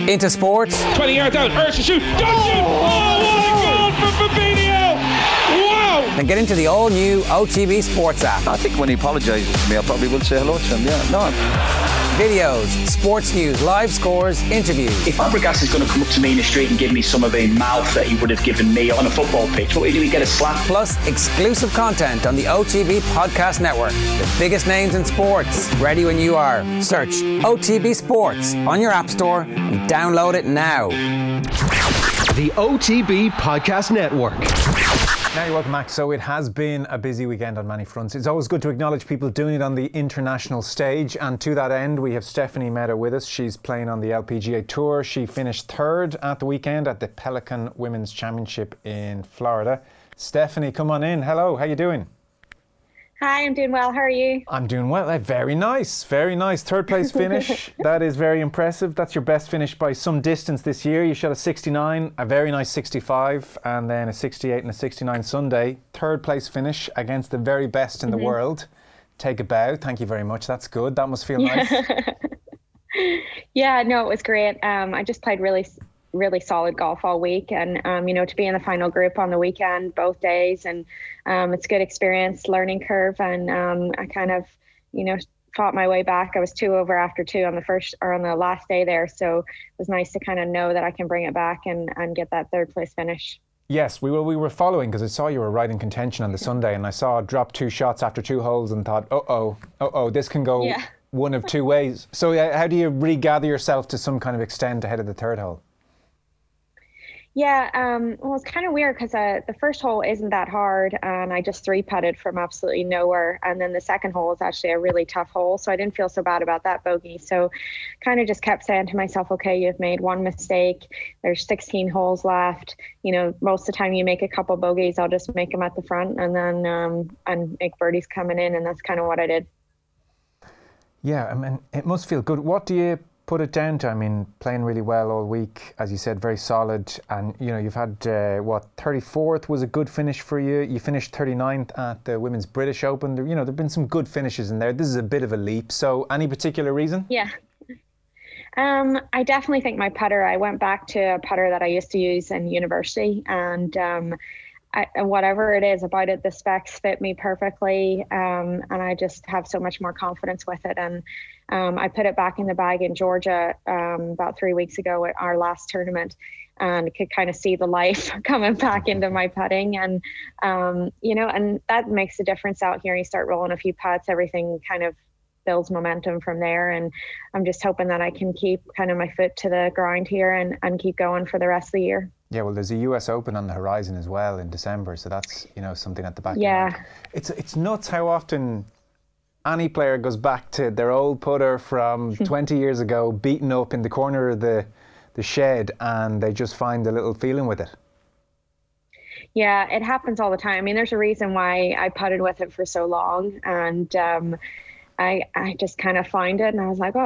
Into sports. 20 yards out, Ursa shoot, don't shoot! Oh, what a goal from Fabinho! Wow! Then get into the all-new OTB Sports app. I think when he apologises to me, I probably will say hello to him, yeah. No. Videos, sports news, live scores, interviews. If Fabregas is going to come up to me in the street and give me some of the mouth that he would have given me on a football pitch, what do we get a slap? Plus exclusive content on the OTB Podcast Network. The biggest names in sports. Ready when you are. Search OTB Sports on your app store and download it now. The OTB Podcast Network. Now you're welcome back. So it has been a busy weekend on many fronts. It's always good to acknowledge people doing it on the international stage, and to that end we have Stephanie Meadow with us. She's playing on the LPGA Tour. She finished third at the weekend at the Pelican Women's Championship in Florida. Stephanie, come on in. Hello, how you doing? Hi, I'm doing well. How are you? I'm doing well. Very nice. Very nice. Third place finish. That is very impressive. That's your best finish by some distance this year. You shot a 69, a very nice 65, and then a 68 and a 69 Sunday. Third place finish against the very best in the world. Take a bow. Thank you very much. That's good. That must feel nice. Yeah, no, it was great. I just played really solid golf all week, and to be in the final group on the weekend both days, and it's a good experience, learning curve, and I kind of fought my way back. I was 2 over after 2 on the last day there, so it was nice to kind of know that I can bring it back and get that third place finish. Yes, we were following, because I saw you were right in contention on the Sunday, and I saw drop 2 shots after 2 holes and thought, this can go one of 2 ways. So how do you regather yourself to some kind of extent ahead of the third hole? Yeah, well, it's kind of weird because the first hole isn't that hard, and I just 3-putted from absolutely nowhere. And then the second hole is actually a really tough hole, so I didn't feel so bad about that bogey. So kind of just kept saying to myself, okay, you've made 1 mistake. There's 16 holes left. Most of the time you make a couple bogeys, I'll just make them at the front, and then and make birdies coming in, and that's kind of what I did. Yeah, I mean, it must feel good. What do you put it down to? I mean, playing really well all week, as you said, very solid, and you've had 34th was a good finish for you. You finished 39th at the Women's British Open. There've been some good finishes in there. This is a bit of a leap. So, any particular reason? Yeah. I definitely think my putter. I went back to a putter that I used to use in university, and whatever it is about it, the specs fit me perfectly, and I just have so much more confidence with it. And I put it back in the bag in Georgia about 3 weeks ago at our last tournament, and could kind of see the life coming back into my putting. And, and that makes a difference out here. You start rolling a few putts, everything kind of builds momentum from there. And I'm just hoping that I can keep kind of my foot to the grind here and keep going for the rest of the year. Yeah, well, there's a US Open on the horizon as well in December, so that's something at the back of your mind. It's nuts how often any player goes back to their old putter from 20 years ago, beaten up in the corner of the shed, and they just find a little feeling with it. Yeah, it happens all the time. I mean, there's a reason why I putted with it for so long, and I just kind of find it, and I was like,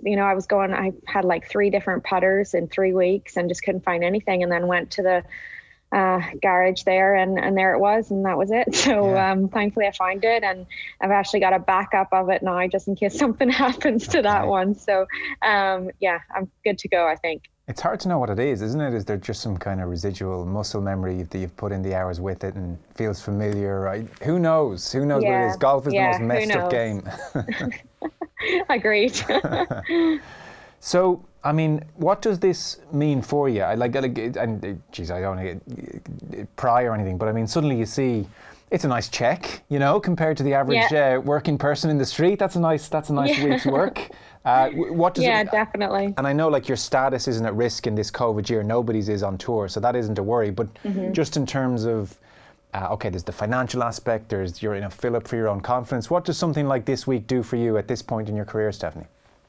I had like 3 different putters in 3 weeks and just couldn't find anything, and then went to the garage there, and there it was, and that was it. So thankfully I found it, and I've actually got a backup of it now just in case something happens to that one. So I'm good to go, I think. It's hard to know what it is, isn't it? Is there just some kind of residual muscle memory that you've put in the hours with it and feels familiar? Right? Who knows? Who knows what it is? Golf is the most messed up game. Agreed. So, I mean, what does this mean for you? I don't want to get pry or anything, but I mean, suddenly you see it's a nice check, compared to the average working person in the street. That's a nice week's work. What does it, definitely. And I know your status isn't at risk in this COVID year. Nobody's is on tour, so that isn't a worry. But just in terms of, there's the financial aspect, you're in a fill up for your own confidence. What does something like this week do for you at this point in your career, Stephanie?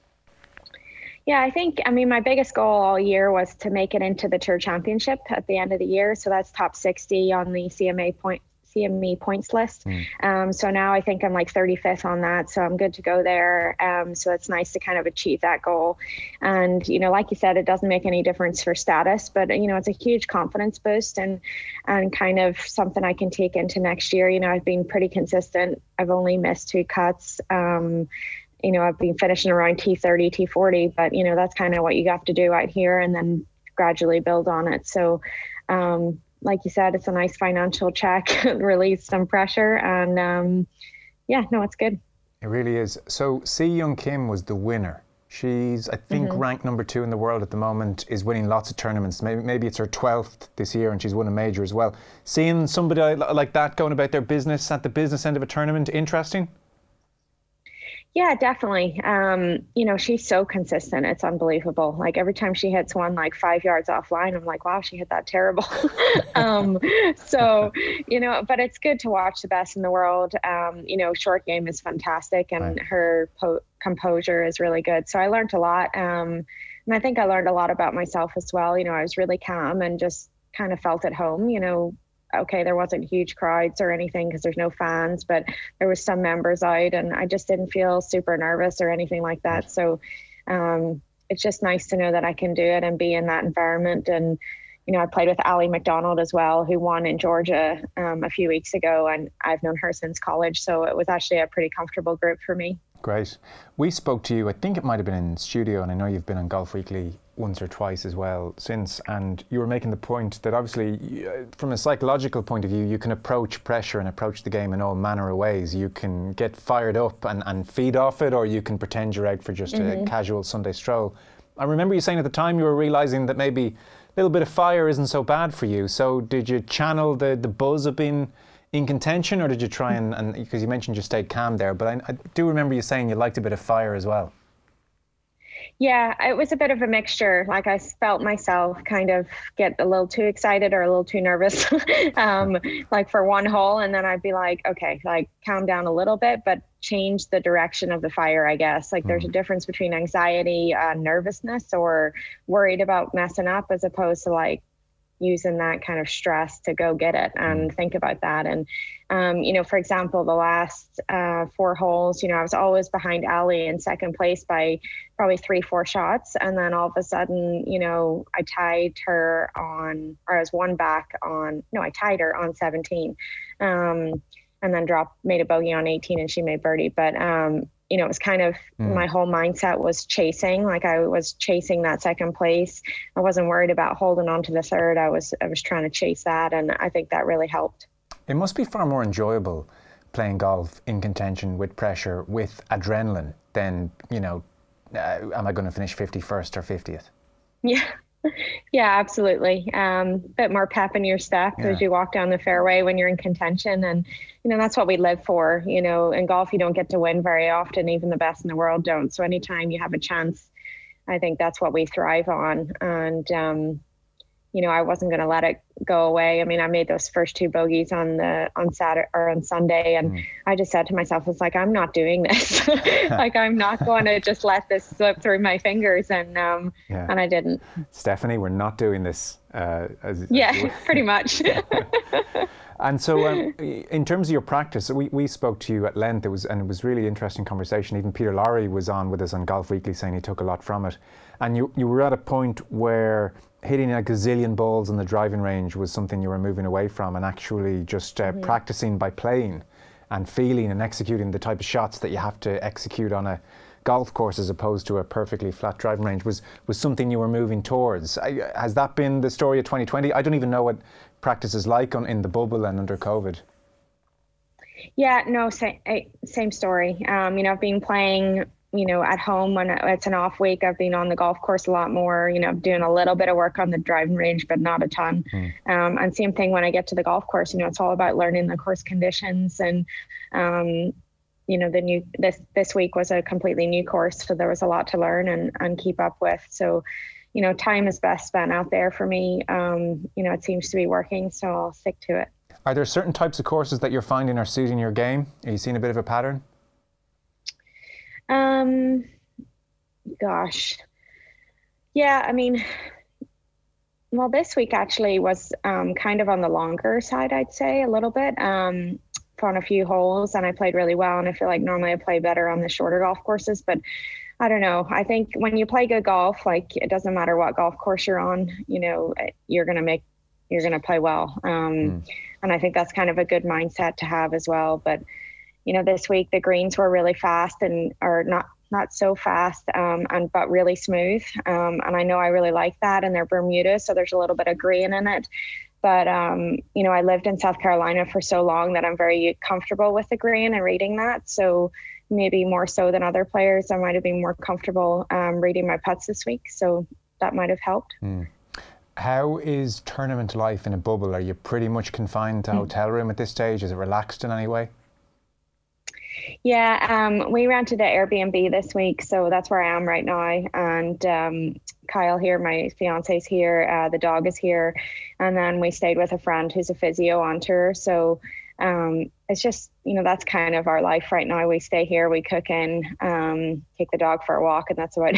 Yeah, my biggest goal all year was to make it into the Tour Championship at the end of the year. So that's top 60 on the CME points list. So now I think I'm 35th on that. So I'm good to go there. So it's nice to kind of achieve that goal. And, like you said, it doesn't make any difference for status, but, it's a huge confidence boost and kind of something I can take into next year. I've been pretty consistent. I've only missed 2 cuts. you know, I've been finishing around T30, T40, but, you know, that's kind of what you have to do out here and then gradually build on it. So, like you said, it's a nice financial check, release some pressure, and yeah, no, it's good. It really is. So Si Young Kim was the winner. She's, I think, ranked number 2 in the world at the moment, is winning lots of tournaments. Maybe it's her 12th this year, and she's won a major as well. Seeing somebody like that going about their business at the business end of a tournament, interesting? Yeah, definitely. You know, she's so consistent. It's unbelievable. Like every time she hits one, like 5 yards offline, I'm like, wow, she hit that terrible. So, you know, but it's good to watch the best in the world. You know, short game is fantastic, and her composure is really good. So I learned a lot. And I think I learned a lot about myself as well. You know, I was really calm and just kind of felt at home, you know. Okay, there wasn't huge crowds or anything because there's no fans, but there was some members out, and I just didn't feel super nervous or anything like that. So it's just nice to know that I can do it and be in that environment. And, you know, I played with Ali McDonald as well, who won in Georgia a few weeks ago, and I've known her since college. So it was actually a pretty comfortable group for me. Great. We spoke to you, I think it might have been in studio, and I know you've been on Golf Weekly once or twice as well since, and you were making the point that obviously from a psychological point of view you can approach pressure and approach the game in all manner of ways. You can get fired up and feed off it, or you can pretend you're out for just a casual Sunday stroll. I remember you saying at the time you were realising that maybe a little bit of fire isn't so bad for you. So did you channel the buzz of being in contention, or did you try and because you mentioned you stayed calm there, but I do remember you saying you liked a bit of fire as well. Yeah, it was a bit of a mixture. Like I felt myself kind of get a little too excited or a little too nervous, like for one hole. And then I'd be like, okay, like calm down a little bit, but change the direction of the fire, I guess. Like there's a difference between anxiety, nervousness, or worried about messing up, as opposed to like using that kind of stress to go get it and think about that. And, you know, for example, the last 4 holes, you know, I was always behind Ali in second place by probably 3-4 shots. And then all of a sudden, you know, I tied her on, or I was one back on, no, I tied her on 17. And then made a bogey on 18, and she made birdie. But, you know, it was kind of my whole mindset was chasing. Like I was chasing that second place. I wasn't worried about holding on to the third. I was trying to chase that, and I think that really helped. It must be far more enjoyable playing golf in contention with pressure, with adrenaline, than, you know, am I going to finish 51st or 50th? Yeah. Yeah, absolutely. Bit more pep in your step as you walk down the fairway when you're in contention. And, you know, that's what we live for. You know, in golf, you don't get to win very often. Even the best in the world don't. So anytime you have a chance, I think that's what we thrive on. And, you know, I wasn't going to let it go away. I mean, I made those first 2 bogeys on Saturday or on Sunday, and I just said to myself, it's like, I'm not doing this. Like, I'm not going to just let this slip through my fingers. And I didn't. Stephanie, we're not doing this. Pretty much. And so in terms of your practice, we spoke to you at length. It was really interesting conversation. Even Peter Lowry was on with us on Golf Weekly saying he took a lot from it. And you were at a point where hitting a gazillion balls on the driving range was something you were moving away from, and actually just practicing by playing and feeling and executing the type of shots that you have to execute on a golf course as opposed to a perfectly flat driving range was something you were moving towards. Has that been the story of 2020? I don't even know what practice is like in the bubble and under COVID. Yeah, no, same story. You know, I've been playing, you know, at home when it's an off week. I've been on the golf course a lot more, you know, doing a little bit of work on the driving range, but not a ton. And same thing when I get to the golf course, you know, it's all about learning the course conditions. And, you know, this week was a completely new course, so there was a lot to learn and keep up with. So, you know, time is best spent out there for me. You know, it seems to be working, so I'll stick to it. Are there certain types of courses that you're finding are suiting your game? Are you seeing a bit of a pattern? Gosh. Yeah, I mean, well, this week actually was kind of on the longer side, I'd say, a little bit. On a few holes, and I played really well, and I feel like normally I play better on the shorter golf courses, but I don't know. I think when you play good golf, like it doesn't matter what golf course you're on, you know, you're going to play well. And I think that's kind of a good mindset to have as well. But, this week the greens were really fast or not so fast, but really smooth. And I know I really like that, and they're Bermuda, so there's a little bit of green in it. But, I lived in South Carolina for so long that I'm very comfortable with the green and reading that. So maybe more so than other players, I might have been more comfortable reading my putts this week. So that might have helped. How is tournament life in a bubble? Are you pretty much confined to a hotel room at this stage? Is it relaxed in any way? Yeah, we rented an Airbnb this week, so that's where I am right now. And Kyle here, my fiance's here, the dog is here, and then we stayed with a friend who's a physio on tour. So it's just, that's kind of our life right now. We stay here, we cook in, take the dog for a walk, and that's about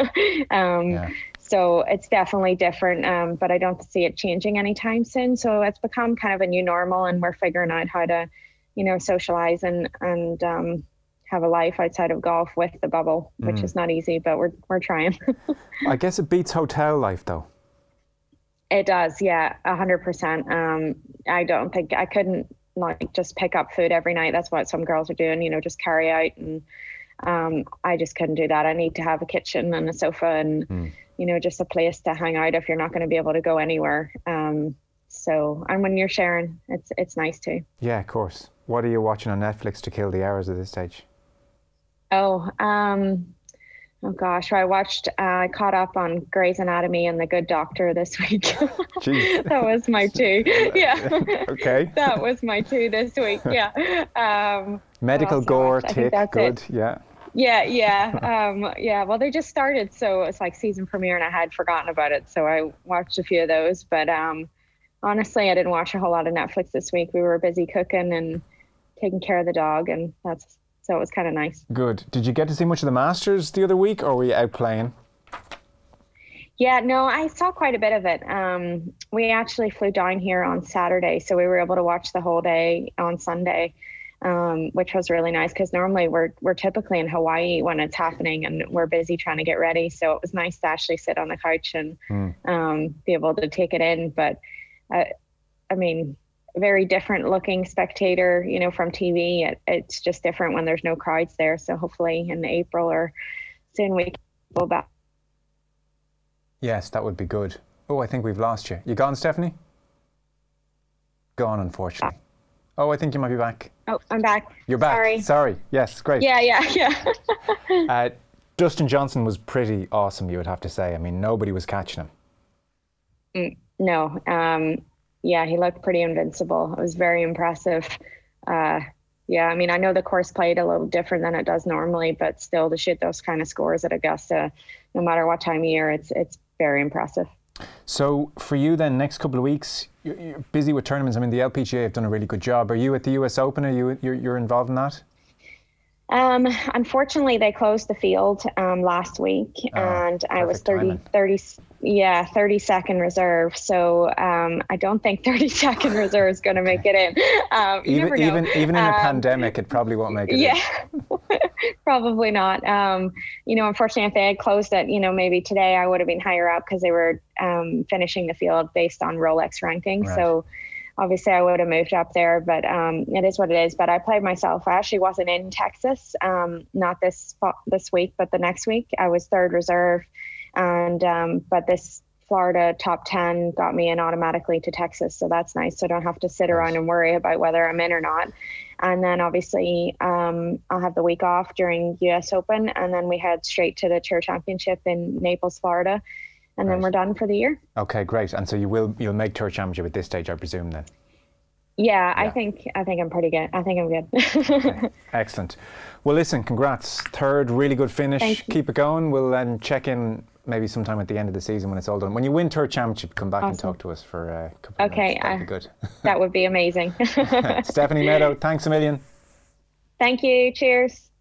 it. So it's definitely different, but I don't see it changing anytime soon. So it's become kind of a new normal, and we're figuring out how to socialize and have a life outside of golf with the bubble, which is not easy, but we're trying. I guess it beats hotel life though. It does, yeah, 100%. I don't think I couldn't just pick up food every night. That's what some girls are doing, just carry out, and I just couldn't do that. I need to have a kitchen and a sofa and just a place to hang out if you're not going to be able to go anywhere. So, and when you're sharing, it's nice too. Yeah, of course. What are you watching on Netflix to kill the hours at this stage? Oh gosh, I caught up on Grey's Anatomy and The Good Doctor this week. That was my two. Yeah. Okay. That was my two this week. Yeah. Medical gore, tick, good. It. Yeah. Yeah. Well, they just started, so it's like season premiere, and I had forgotten about it, so I watched a few of those. But honestly, I didn't watch a whole lot of Netflix this week. We were busy cooking and taking care of the dog, and so it was kind of nice. Good. Did you get to see much of the Masters the other week, or were you out playing? Yeah, no, I saw quite a bit of it. We actually flew down here on Saturday, so we were able to watch the whole day on Sunday, which was really nice, because normally we're typically in Hawaii when it's happening, and we're busy trying to get ready. So it was nice to actually sit on the couch and be able to take it in. But I mean, very different looking spectator, from TV. It's just different when there's no crowds there. So hopefully in April or soon we can go back. Yes, that would be good. Oh, I think we've lost you. You gone, Stephanie? Gone, unfortunately. Oh, I think you might be back. Oh, I'm back. You're back. Sorry. Yes, great. Yeah. Dustin Johnson was pretty awesome, you would have to say. I mean, nobody was catching him. No. Yeah, he looked pretty invincible. It was very impressive. I mean, I know the course played a little different than it does normally, but still to shoot those kind of scores at Augusta, no matter what time of year, it's very impressive. So for you then, next couple of weeks, you're busy with tournaments. I mean, the LPGA have done a really good job. Are you at the US Open? You're involved in that? Unfortunately, they closed the field last week, and I was 30-second reserve. So I don't think 30-second reserve is going to make it in. Even in a pandemic, it probably won't make it in. Yeah, probably not. Unfortunately, if they had closed it, maybe today I would have been higher up, because they were finishing the field based on Rolex ranking. Right. So obviously I would have moved up there, but it is what it is. But I played myself. I actually wasn't in Texas, not this week, but the next week. I was third reserve, and but this Florida top 10 got me in automatically to Texas, so that's nice. So I don't have to sit around and worry about whether I'm in or not. And then obviously I'll have the week off during US Open, and then we head straight to the Tour Championship in Naples, Florida. And then we're done for the year. Okay, great. And so you'll make Tour Championship at this stage, I presume, then? Yeah. I think I'm pretty good. I think I'm good. Okay. Excellent. Well, listen, congrats. Third, really good finish. Keep it going. We'll then check in maybe sometime at the end of the season when it's all done. When you win Tour Championship, come back and talk to us for a couple of minutes. That'd be good. That would be amazing. Stephanie Meadow, thanks a million. Thank you. Cheers.